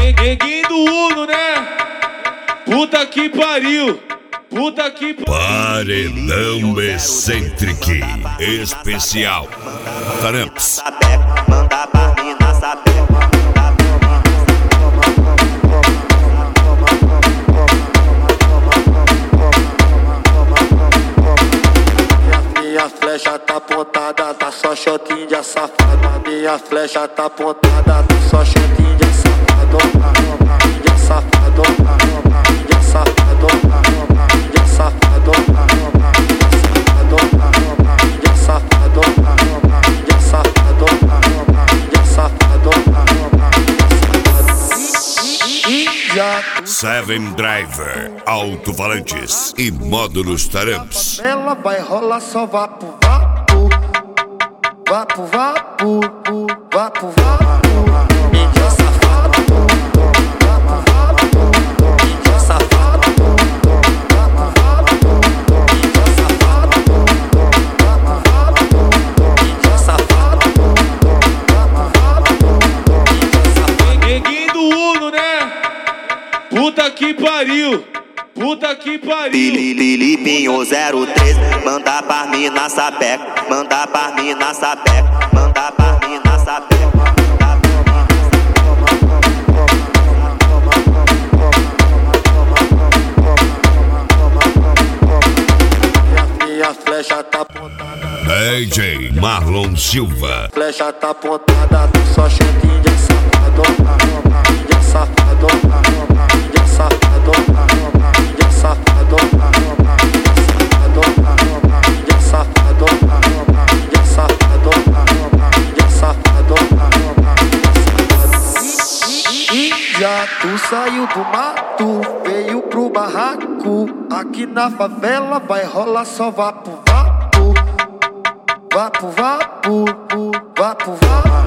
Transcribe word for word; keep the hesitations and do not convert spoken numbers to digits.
Neguinho do Uno, né? Puta que pariu. Puta que pariu. Paredão Excêntrico especial. Taramps. Manda pra mim na sapeca. Minha flecha tá apontada, tá só shotinho de safado. Minha flecha tá apontada, tá só shotinho de safado. De safado, de safado, de safado, de safado, de safado, de safado. Seven Driver, alto-falantes e módulos Taramps. Ela vai rolar só vapo, vapo, vapo, vapo, vapo, vapo. Mídia safado, vapo, vapo, mídia safado, vapo, vapo, mídia safado, vapo, vapo, mídia safado, vapo, vapo, mídia safado. Neguinho do Uno, né? Puta que pariu. Puta que pariu. Filipinho zero três, manda pra mim na sapeca, manda pra mim na sapeca, manda pra mim na sapeca. Minha flecha tá apontada, D J Marlon Silva. flecha tá apontada, só shotinho de safado, de safado, de safado, de safado, de safado, de safado, de safado. Já tu saiu do mato, veio pro barraco. Aqui na favela vai rolar só vapo, vapo, vapo, vapo, vapo, vapo.